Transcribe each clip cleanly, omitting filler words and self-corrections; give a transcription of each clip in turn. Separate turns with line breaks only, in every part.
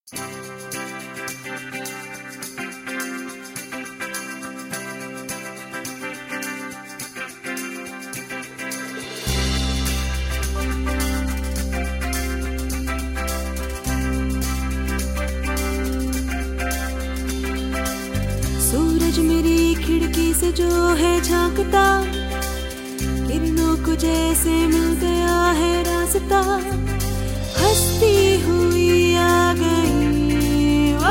सूरज मेरी खिड़की से जो है झांकता, किरणों को जैसे मिल गया है रास्ता, हंसती हुई आ गई वो।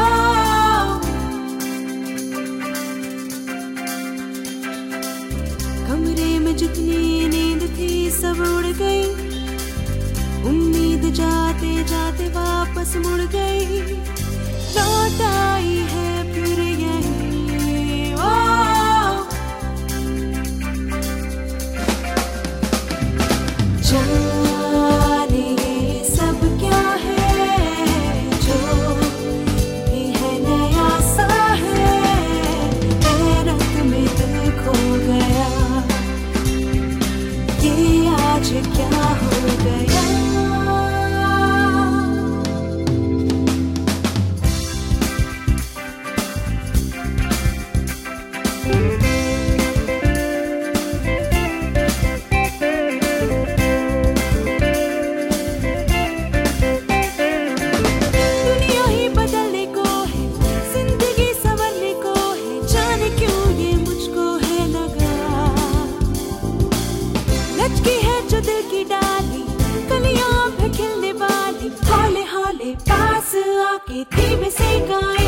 कमरे में जितनी नींद थी सब उड़ गई, उम्मीद जाते जाते वापस मुड़ गई, लौट आई है फिर यही वो। जाने ये सब क्या है, जो भी है नया सा है, हैरत में दिल खो गया, ये आज क्या हो गया। पास आके धीमे से गाए